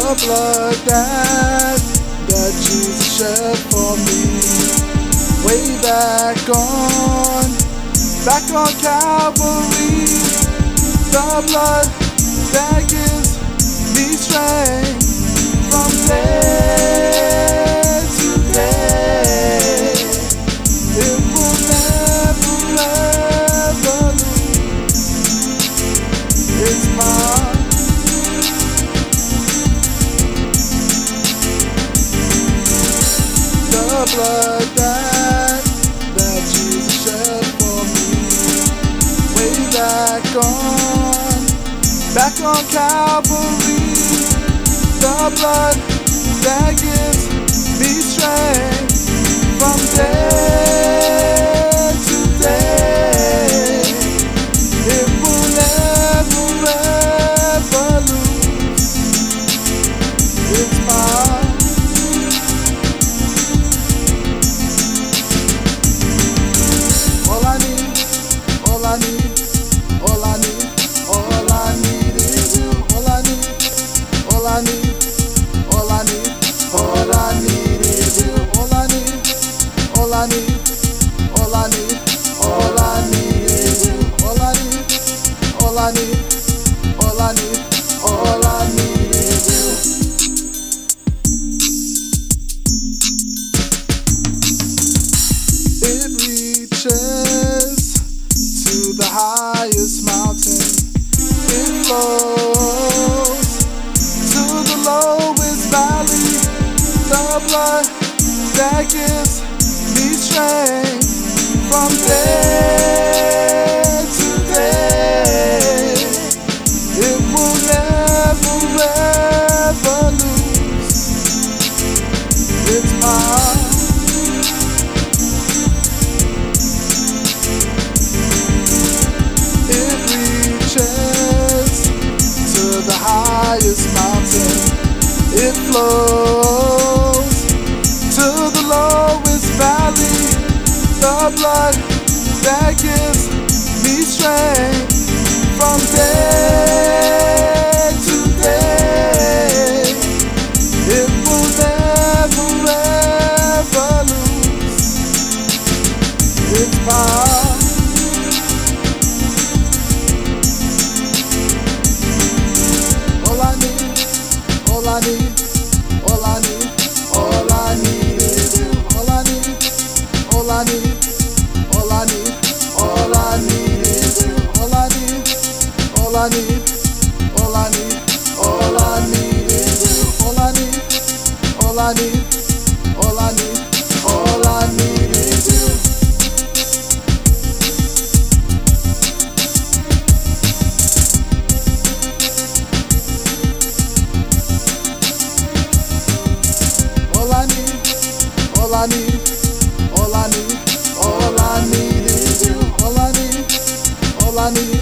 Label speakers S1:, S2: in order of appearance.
S1: the blood that Jesus shed for me. Way back on Calvary, the blood that gives me strength from day to day. It will never ever lose its power. The blood that Jesus shed for me. Way back on Calvary, the blood that gives me strength from day to day. It will never ever lose its power. All I need is you. All I need is you. All I need is you. All I need is you. It reaches to the highest mountain. It flows to the lowest valley. The blood that gives me strength from day to day. It will never ever lose its power. It reaches to the highest mountain. It flows to the lowest valley. The blood that gives me strength from day to day. It will never ever lose its power. All I need is you. All I need is you. All I need is you. All I need is you. All I need